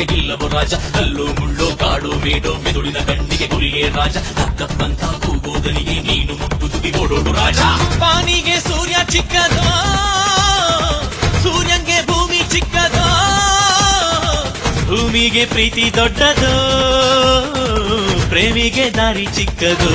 ಮಾರ್ಗಕ್ಕೆ ಗಿಲ್ಲವೋ ರಾಜ ಕಲ್ಲು ಮುಳ್ಳು ಕಾಡು ಮೇಡೋ ಮೆದುಳಿನ ಕಣ್ಣಿಗೆ ಗುರಿಯೇ ರಾಜ ತಕ್ಕಂತ ಕೂಗೋದನಿಗೆ ನೀನು ಮುಟ್ಟು ತುದಿ ಓಡೋಡು ರಾಜ ಪಾನಿಗೆ ಸೂರ್ಯ ಚಿಕ್ಕದೋ ಸೂರ್ಯಂಗೆ ಭೂಮಿ ಚಿಕ್ಕದೋ ಭೂಮಿಗೆ ಪ್ರೀತಿ ದೊಡ್ಡದೋ ಪ್ರೇಮಿಗೆ ದಾರಿ ಚಿಕ್ಕದೋ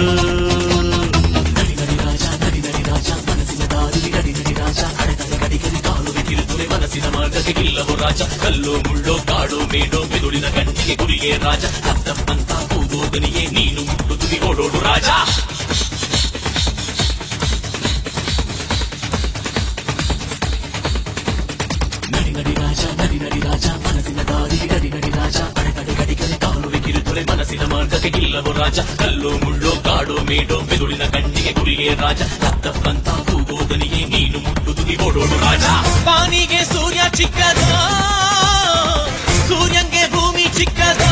ಮನಸ್ಸಿನ ಮಾರ್ಗಕ್ಕೆ ಗಿಲ್ಲವೋ ರಾಜ ಕಲ್ಲು ಮುಳ್ಳು ಕಾಡು ಮೇಡೋ ಮೆದುಳಿನ ಕಣ್ಣಿಗೆ ಗುರಿಯೇ ರಾಜ ತಪ್ಪಂತ ಕೂಗೋದನಿಗೆ ನೀನು ಮುಟ್ಟು ತುದಿ ಓಡೋಡು ರಾಜ ನಡಿ ನಡಿ ರಾಜ ನಡಿ ನಡಿ ರಾಜ ಮನಸ್ಸಿನ ದಾರಿ ನಡಿ ನಡಿ ರಾಜ ಅಡೆತಡೆ ಗಡಿಗರೆ ಕಾಲುವೆ ಕಿರುತೊರೆ ಮನಸ್ಸಿನ ಮಾರ್ಗಕ್ಕೆ ಗಿಲ್ಲವೋ ರಾಜ ಕಲ್ಲು ಮುಳ್ಳು ಕಾಡು ಮೇಡೋ ಮೆದುಳಿನ ಕಣ್ಣಿಗೆ ಗುರಿಯೇ ರಾಜ ತಪ್ಪಂತ ಕೂಗೋದನಿಗೆ ನೀನು ಮುಟ್ಟು ತುದಿ ಓಡೋಡು ರಾಜ ಪಾನಿಗೆ ಸೂರ್ಯ ಚಿಕ್ಕದೋ ಸೂರ್ಯಂಗೆ ಭೂಮಿ ಚಿಕ್ಕದೋ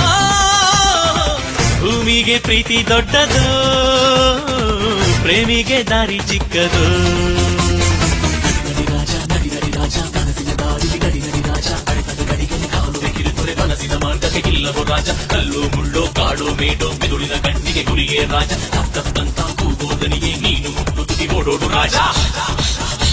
ಭೂಮಿಗೆ ಪ್ರೀತಿ ದೊಡ್ಡದೋ ಪ್ರೇಮಿಗೆ ದಾರಿ ಚಿಕ್ಕದೋ ನಡಿ ರಾಜ ನಡಿ ನಡಿ ರಾಜ ಕನಸಿನ ದಾರಿ ನಡಿ ನಡಿ ರಾಜ ಅಡೆತಡೆ ಗಡಿಗೆ ಕಾಲುವೆ ಕಿರುತೊರೆ ಮನಸ್ಸಿನ ಮಾರ್ಗಕ್ಕೆ ಗಿಲ್ಲವೋ ರಾಜ ಕಲ್ಲು ಮುಳ್ಳು ಕಾಡು ಮೇಡೋ ಮೆದುಳಿನ ಕಣ್ಣಿಗೆ ಗುರಿಯೇ ರಾಜ ತಪ್ಪಂತ ಕೂಗೋದನಿಗೆ ನೀನು ಮುಟ್ಟು ತುದಿ ಓಡೋಡು ರಾಜ